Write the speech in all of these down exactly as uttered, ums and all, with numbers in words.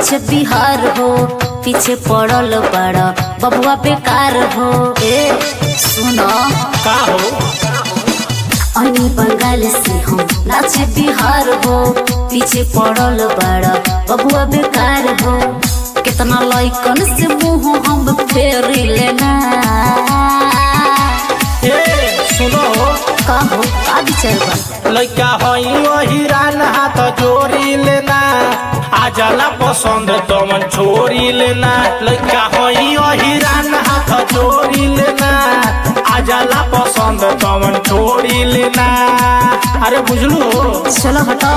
नाचे बिहार हो, पीछे पड़ल बड़ा बबुआ बेकार हो। ए सुनो का हो अनि बंगाल से हम नाचे बिहार हो, पीछे पड़ल बड़ा बबुआ बेकार हो। कितना लइकन से मुंह हम फेरी लेना। ए सुनो का हो का विचार बा? लइका हई वही रान हाथ जोड़ी लेना, आ जाला पसंद तमन छोड़ी लेना। लइका हई वही रान हाथ जोड़ी लेना, आ जाला पसंद तमन छोड़ी लेना। अरे बुझलू चलो हटो।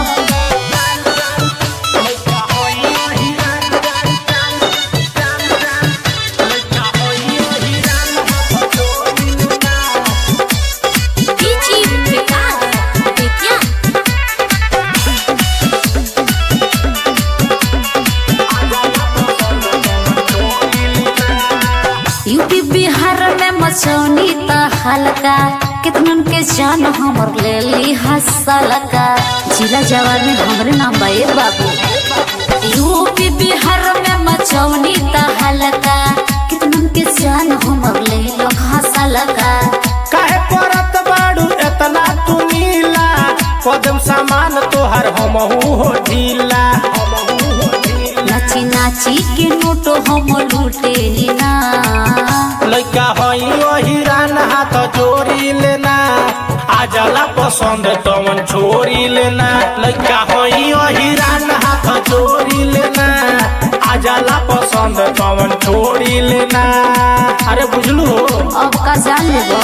यूपी बिहार में मचौनी ता हल्का, कितनन के जान हमर ले ली हसलका। जिला जवार में हमरे नाम बा ए बाबू। यूपी बिहार में मचौनी ता हल्का, कितनन के जान हमर ले लो हसलका। काहे परत बाड़ू एतना तू नीला, कदम सामान तोहर हमहू हो ढीला। नाची नाची के नोट हम लूटे ना। लइका हई वही रान हाथ जोड़ी लेना, आ जाला पसंद तमन छोड़ी लेना। लइका हई वही रान हाथ जोड़ी लेना, आ जाला पसंद तमन छोड़ी लेना। अरे बुझलू अब का जान लेबो।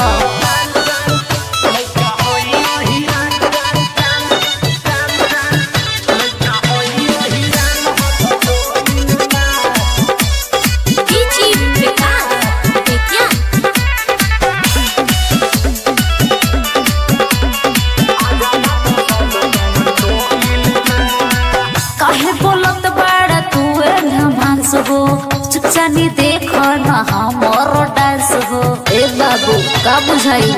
काहे बोलत बाड़ा तू ए ढमांस हो, चुपचानी देखो ना हमरो डांस हो। ए बाबू का बुझाई?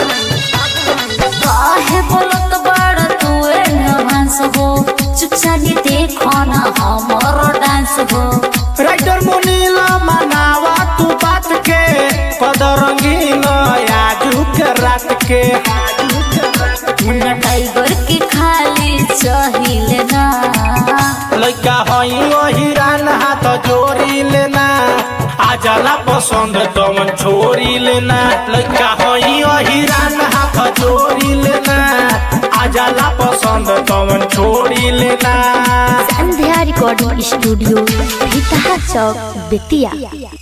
काहे बोलत बाड़ा तू ए ढमांस हो, चुपचानी देखो ना हमरो डांस हो। राइटर मुनीला मनावा तू बात के, कदर रंगीन आजू के रात के। मुन्ना टाइगर के खाली चाहिए ना। लइका हई वही रान हाथ जोड़ी लेना, आ जाला पसंद तमन छोड़ी लेना। लइका हई वही रान हाथ जोड़ी लेना, आ जाला पसंद तमन छोड़ी लेना। Sandhya recording studio, Bhitaha Chowk, Bettiah.